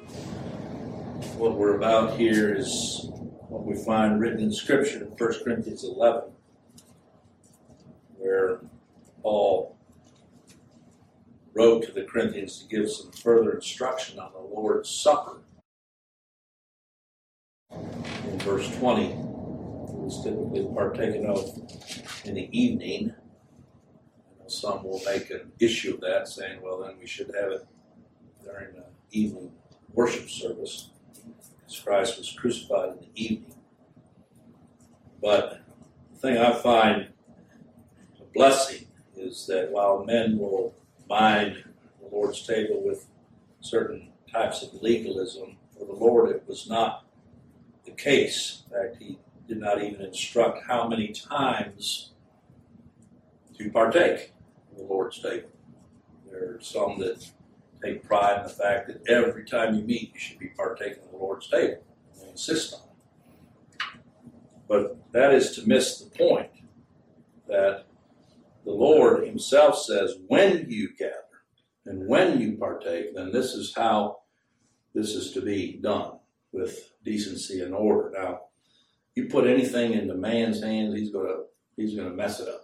What we're about here is what we find written in Scripture in 1 Corinthians 11, where Paul wrote to the Corinthians to give some further instruction on the Lord's Supper. In verse 20, it was typically partaken of in the evening. Some will make an issue of that, saying, well, then we should have it during the evening worship service, because Christ was crucified in the evening. But the thing I find a blessing is that while men will bind the Lord's table with certain types of legalism, for the Lord it was not the case. In fact, he did not even instruct how many times to partake of the Lord's table. There are some that take pride in the fact that every time you meet, you should be partaking of the Lord's table. They insist on it. But that is to miss the point that the Lord himself says, when you gather and when you partake, then this is how this is to be done, with decency and order. Now, you put anything into man's hands, he's going to mess it up.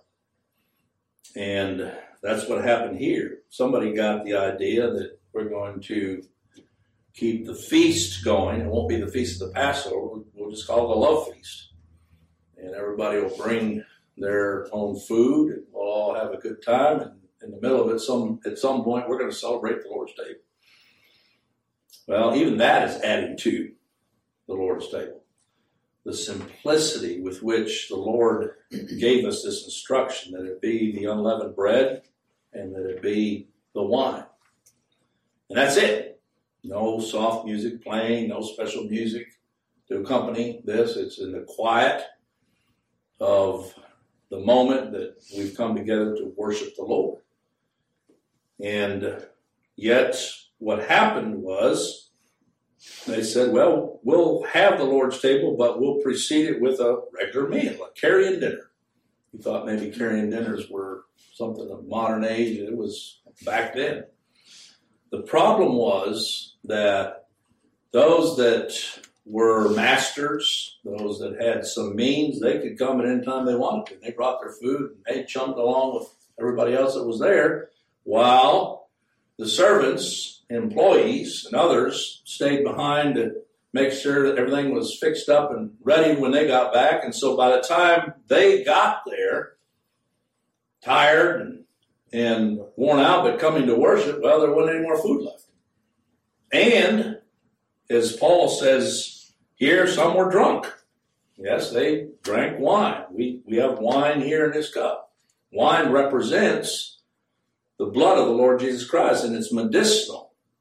And that's what happened here. Somebody got the idea that we're going to keep the feast going. It won't be the feast of the Passover. We'll just call it a love feast. And everybody will bring their own food, and we'll all have a good time. And in the middle of it, at some point, we're going to celebrate the Lord's table. Well, even that is adding to the Lord's table. The simplicity with which the Lord gave us this instruction, that it be the unleavened bread and that it be the wine. And that's it. No soft music playing, no special music to accompany this. It's in the quiet of the moment that we've come together to worship the Lord. And yet what happened was, they said, well, we'll have the Lord's table, but we'll precede it with a regular meal, a carrying dinner. You thought maybe carrying dinners were something of modern age. It was back then. The problem was that those that were masters, those that had some means, they could come at any time they wanted to. They brought their food and they chummed along with everybody else that was there, while the servants, employees, and others stayed behind to make sure that everything was fixed up and ready when they got back. And so by the time they got there, tired and worn out, but coming to worship, well, there wasn't any more food left. And as Paul says here, some were drunk. Yes, they drank wine. We have wine here in this cup. Wine represents the blood of the Lord Jesus Christ, and it's medicinal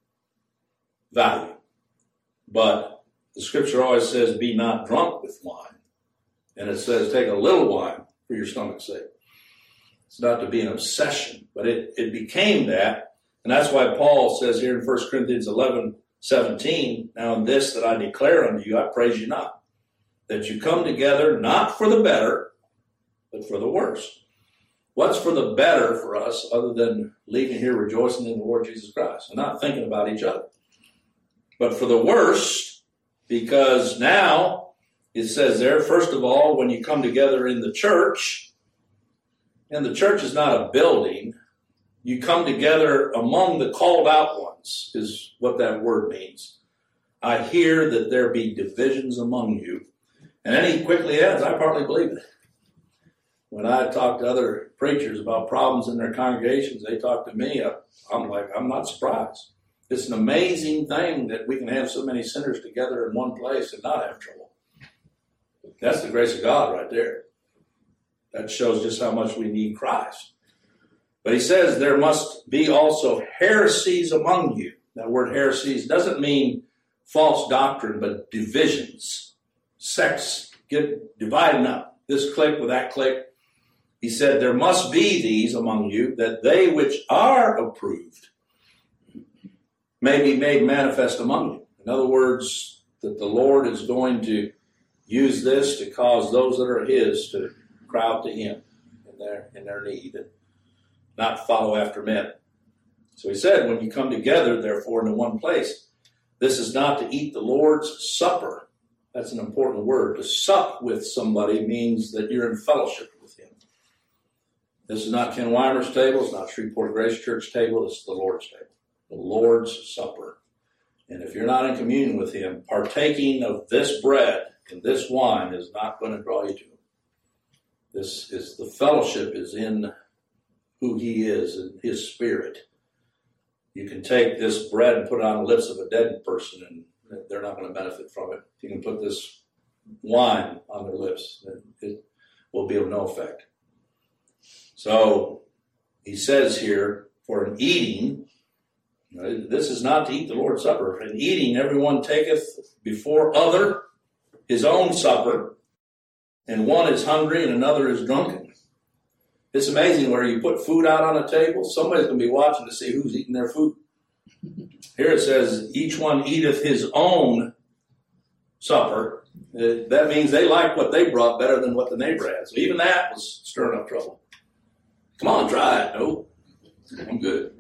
value. But the Scripture always says, be not drunk with wine. And it says, take a little wine for your stomach's sake. It's not to be an obsession, but it became that. And that's why Paul says here in 1 Corinthians 11:17, now in this that I declare unto you, I praise you not, that you come together not for the better, but for the worse. What's for the better for us other than leaving here rejoicing in the Lord Jesus Christ and not thinking about each other? But for the worst, because now it says there, first of all, when you come together in the church, and the church is not a building, you come together among the called out ones, is what that word means. I hear that there be divisions among you. And then he quickly adds, I partly believe it. When I talk to other preachers about problems in their congregations, they talk to me, I'm like, I'm not surprised. It's an amazing thing that we can have so many sinners together in one place and not have trouble. That's the grace of God right there. That shows just how much we need Christ. But he says there must be also heresies among you. That word heresies doesn't mean false doctrine, but divisions, sects, dividing up. This clique with that clique. He said there must be these among you, that they which are approved may be made manifest among you. In other words, that the Lord is going to use this to cause those that are his to crowd to him in their need and not follow after men. So he said, when you come together, therefore, into one place, This is not to eat the Lord's Supper. That's an important word. To sup with somebody means that you're in fellowship with him. This is not Ken Weimer's table. It's not Shreveport Grace Church table. This is the Lord's table, the Lord's Supper. And if you're not in communion with him, partaking of this bread and this wine is not going to draw you to him. This is the fellowship is in who he is and his spirit. You can take this bread and put it on the lips of a dead person and they're not going to benefit from it. You can put this wine on their lips, it will be of no effect. So he says here, for an eating, this is not to eat the Lord's Supper. In eating, everyone taketh before other his own supper, and one is hungry and another is drunken. It's amazing where you put food out on a table, somebody's going to be watching to see who's eating their food. Here it says, each one eateth his own supper. That means they like what they brought better than what the neighbor had. So even that was stirring up trouble. Come on, try it. No, I'm good.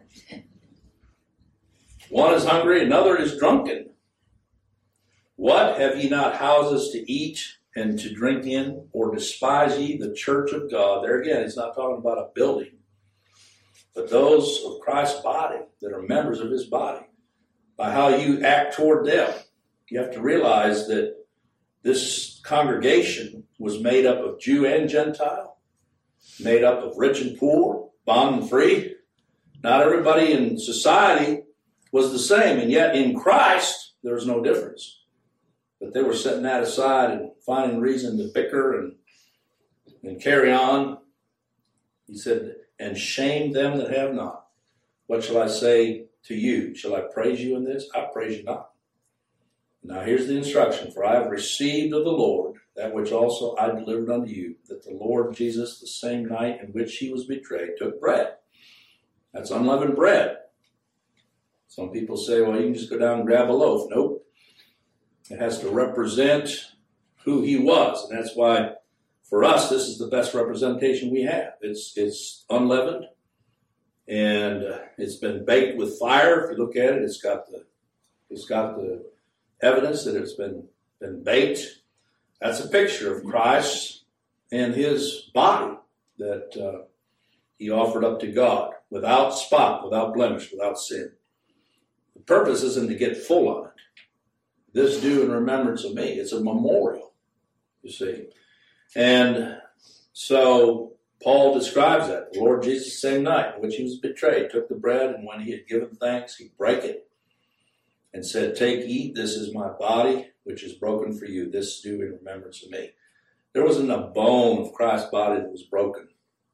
One is hungry, another is drunken. What, have ye not houses to eat and to drink in, or despise ye the church of God? There again, he's not talking about a building, but those of Christ's body that are members of his body, by how you act toward them. You have to realize that this congregation was made up of Jew and Gentile, made up of rich and poor, bond and free. Not everybody in society was the same, and yet in Christ there was no difference. But they were setting that aside and finding reason to bicker and carry on. He said, and shame them that have not. What shall I say to you? Shall I praise you in this? I praise you not. Now here's the instruction. For I have received of the Lord that which also I delivered unto you, that the Lord Jesus, the same night in which he was betrayed, took bread. That's unleavened bread. Some people say, well, you can just go down and grab a loaf. Nope. It has to represent who he was. And that's why, for us, this is the best representation we have. It's unleavened, and it's been baked with fire. If you look at it, it's got the evidence that it's been baked. That's a picture of Christ and his body that he offered up to God without spot, without blemish, without sin. The purpose isn't to get full on it. This do in remembrance of me. It's a memorial, you see. And so Paul describes that. The Lord Jesus, the same night in which he was betrayed, took the bread, and when he had given thanks, he brake it and said, take, eat, this is my body, which is broken for you. This do in remembrance of me. There wasn't a bone of Christ's body that was broken.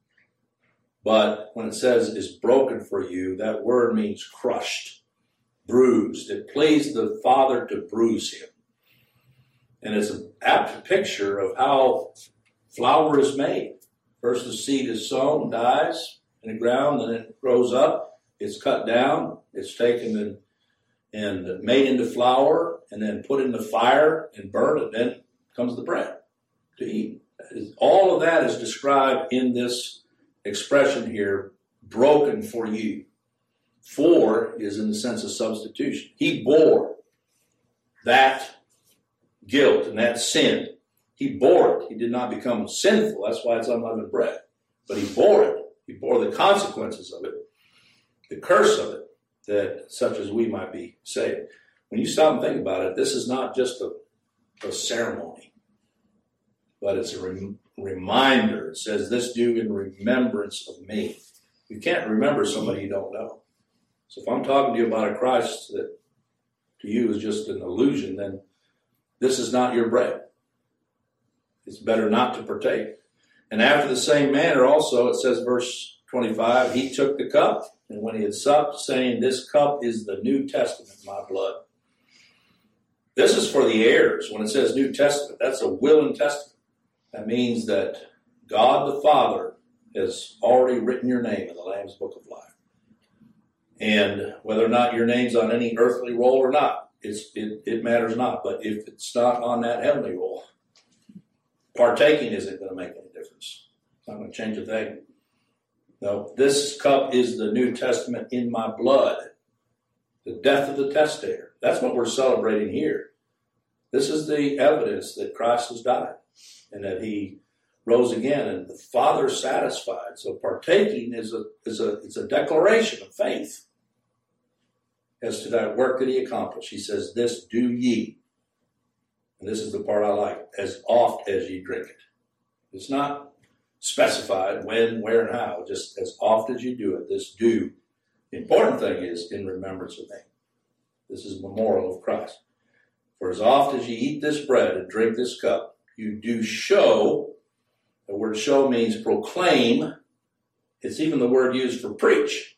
But when it says is broken for you, that word means crushed, bruised. It pleased the Father to bruise him. And it's an apt picture of how flour is made. First the seed is sown, dies in the ground, then it grows up, it's cut down, it's taken and made into flour, and then put in the fire and burned, and then comes the bread to eat. All of that is described in this expression here, broken for you. For is in the sense of substitution. He bore that guilt and that sin. He bore it. He did not become sinful. That's why it's unleavened bread. But he bore it. He bore the consequences of it, the curse of it, that such as we might be saved. When you stop and think about it, this is not just a ceremony, but it's a reminder. It says, this do in remembrance of me. You can't remember somebody you don't know. So if I'm talking to you about a Christ that to you is just an illusion, then this is not your bread. It's better not to partake. And after the same manner also, it says, verse 25, he took the cup, and when he had supped, saying, this cup is the New Testament, my blood. This is for the heirs. When it says New Testament, that's a will and testament. That means that God the Father has already written your name in the Lamb's Book of Life. And whether or not your name's on any earthly roll or not, it matters not. But if it's not on that heavenly roll, partaking isn't going to make any difference. It's not going to change a thing. No, this cup is the New Testament in my blood, the death of the testator. That's what we're celebrating here. This is the evidence that Christ has died and that he rose again, and the Father is satisfied. So partaking is a declaration of faith as to that work that he accomplished. He says, "This do ye," and this is the part I like, "as oft as ye drink it." It's not specified when, where, and how. Just as oft as you do it, this do. The important thing is in remembrance of me. This is memorial of Christ. "For as oft as ye eat this bread and drink this cup, you do show," the word show means proclaim. It's even the word used for preach.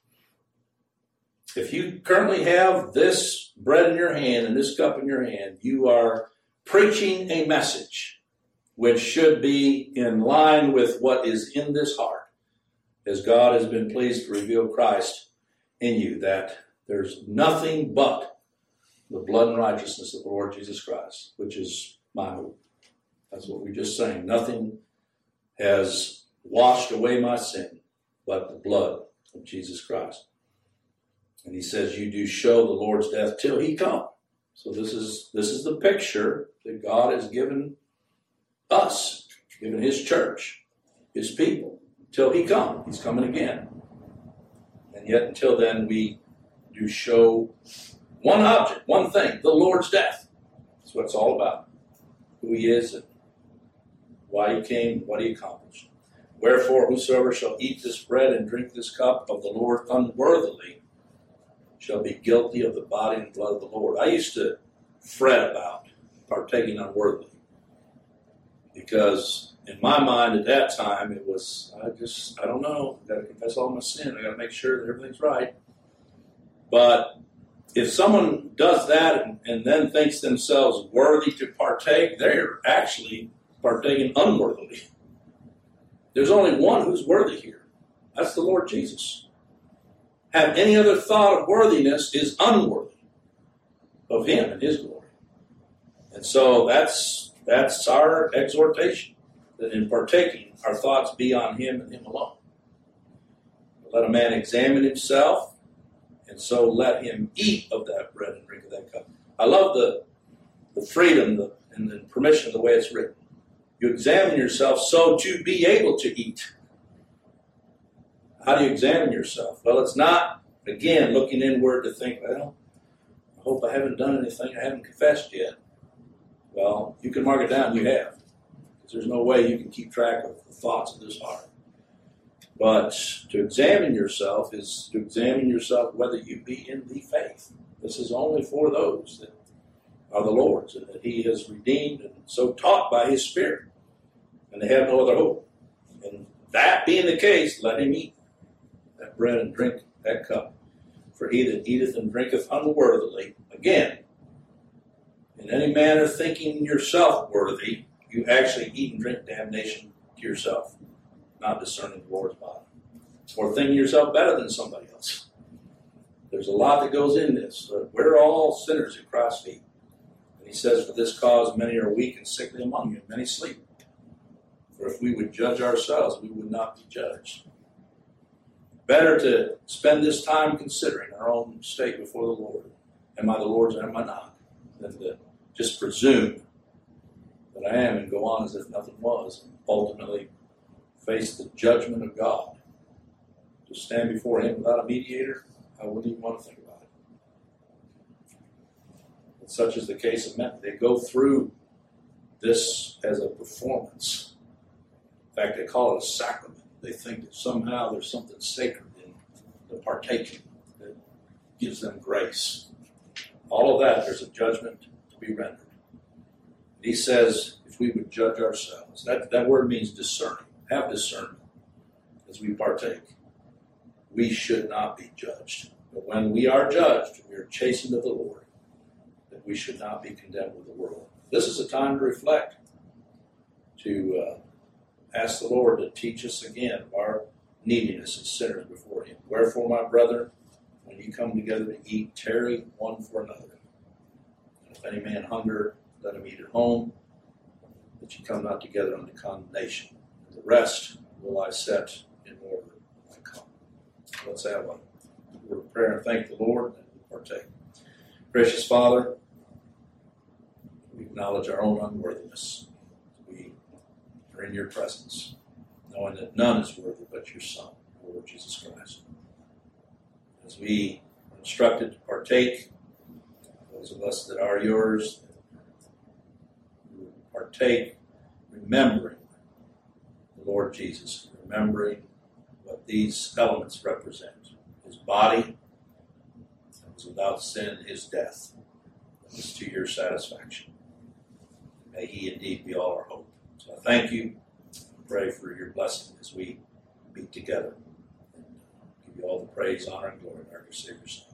If you currently have this bread in your hand and this cup in your hand, you are preaching a message which should be in line with what is in this heart, as God has been pleased to reveal Christ in you, that there's nothing but the blood and righteousness of the Lord Jesus Christ, which is my hope. That's what we just sang. Nothing has washed away my sin but the blood of Jesus Christ. And he says, "You do show the Lord's death till he come." So this is the picture that God has given us, given his church, his people, till he come. He's coming again. And yet until then, we do show one object, one thing, the Lord's death. That's what it's all about. Who he is and why he came, what he accomplished. "Wherefore, whosoever shall eat this bread and drink this cup of the Lord unworthily shall be guilty of the body and blood of the Lord." I used to fret about partaking unworthily, because in my mind at that time it was, I don't know, I've got to confess all my sin, I got to make sure that everything's right. But if someone does that and then thinks themselves worthy to partake, they're actually partaking unworthily. There's only one who's worthy here. That's the Lord Jesus. Have any other thought of worthiness is unworthy of him and his glory. And so that's our exhortation, that in partaking, our thoughts be on him and him alone. Let a man examine himself, and so let him eat of that bread and drink of that cup. I love the freedom and the permission of the way it's written. You examine yourself so to be able to eat. How do you examine yourself? Well, it's not, again, looking inward to think, well, I hope I haven't done anything I haven't confessed yet. Well, you can mark it down, you have. Because there's no way you can keep track of the thoughts of this heart. But to examine yourself is to examine yourself whether you be in the faith. This is only for those that are the Lord's, and that he has redeemed and so taught by his Spirit. And they have no other hope. And that being the case, let him eat that bread and drink that cup. For he that eateth and drinketh unworthily, again, in any manner thinking yourself worthy, you actually eat and drink damnation to yourself, not discerning the Lord's body, or thinking yourself better than somebody else. There's a lot that goes in this. We're all sinners at Christ's feet. And he says, "For this cause many are weak and sickly among you, and many sleep. For if we would judge ourselves, we would not be judged." Better to spend this time considering our own state before the Lord. Am I the Lord's or am I not? Than to just presume that I am and go on as if nothing was, and ultimately face the judgment of God. To stand before him without a mediator, I wouldn't even want to think about it. But such is the case of men. They go through this as a performance. In fact, they call it a sacrament. They think that somehow there's something sacred in the partaking that gives them grace. All of that, there's a judgment to be rendered. He says, if we would judge ourselves, that word means discerning, have discernment as we partake. We should not be judged. But when we are judged, we are chastened of the Lord, that we should not be condemned with the world. This is a time to reflect, to ask the Lord to teach us again of our neediness as sinners before him. Wherefore, my brethren, when you come together to eat, tarry one for another. And if any man hunger, let him eat at home, that you come not together unto condemnation. And the rest will I set in order when I come. Let's have a word of prayer and thank the Lord and partake. Gracious Father, we acknowledge our own unworthiness. We are in your presence, knowing that none is worthy but your Son, Lord Jesus Christ. As we are instructed to partake, those of us that are yours, we partake remembering the Lord Jesus, remembering what these elements represent. His body that was without sin, his death that was to your satisfaction. May he indeed be all our hope. So I thank you. Pray for your blessing as we meet together. And give you all the praise, honor, and glory in our Savior's name.